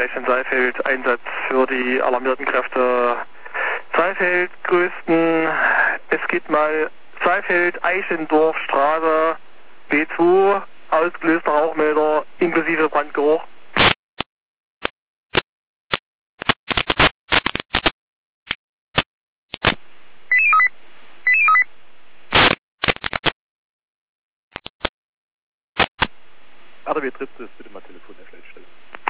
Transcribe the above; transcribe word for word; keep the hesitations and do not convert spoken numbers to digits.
Zeichen Saalfeld, Einsatz für die alarmierten Kräfte. Saalfeld, größten, es geht mal Saalfeld, Eichendorf, Straße, B zwei, ausgelöster Rauchmelder, inklusive Brandgeruch. R W Tritt ist bitte mal Telefon der Feldstelle.